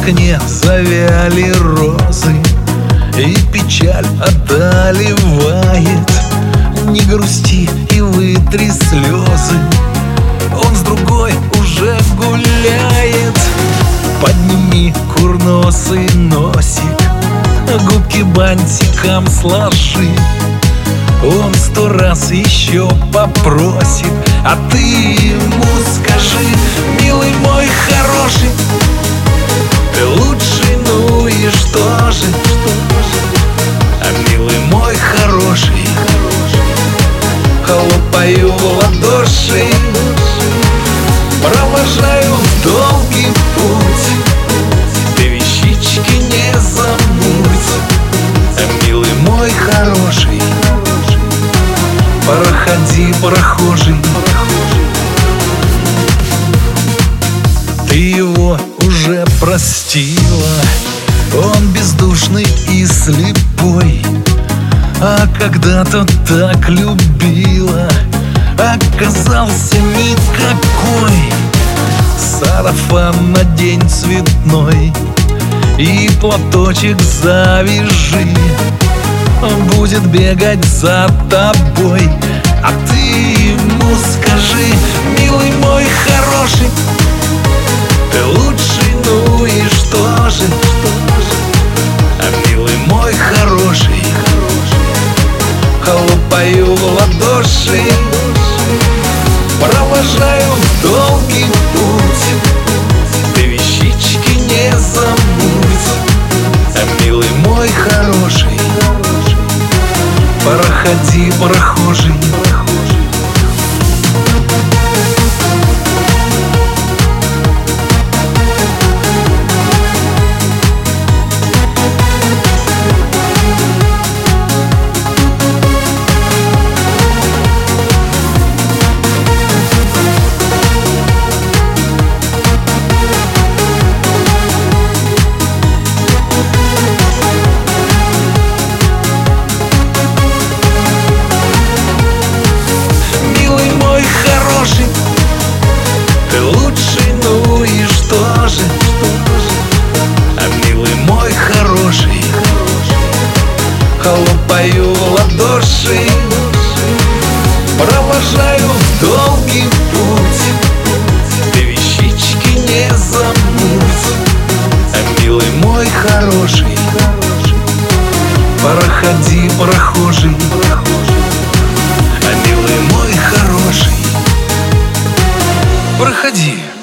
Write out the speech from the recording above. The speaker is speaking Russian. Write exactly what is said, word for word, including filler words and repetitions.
окне завяли розы, и печаль одолевает. Не грусти и вытри слезы, он с другой уже гуляет. Подними курносый носик, губки бантиком сложи, он сто раз еще попросит, а ты ему скажи: милый мой хороший, ты лучший, ну и что же? А милый мой хороший, хлопаю в ладоши, провожаю долгий путь, ты вещички не забудь. А милый мой хороший, проходи, прохожий, ты его уже простила, он бездушный и слепой, а когда-то так любила, оказался никакой. Сарафан надень цветной и платочек завяжи, он будет бегать за тобой, а ты ему скажи: милый мой хороший, ты лучший, ну и что же? А милый мой хороший, хлопаю в ладоши, провожаю в долгий путь, ты вещички не забудь. А милый мой хороший, проходи, прохожий. Ты лучший, ну и что же? А милый мой хороший, хлопаю в ладоши, провожаю в долгий путь, ты вещички не забудь. А милый мой хороший, проходи, прохожий, а милый мой хороший, проходи.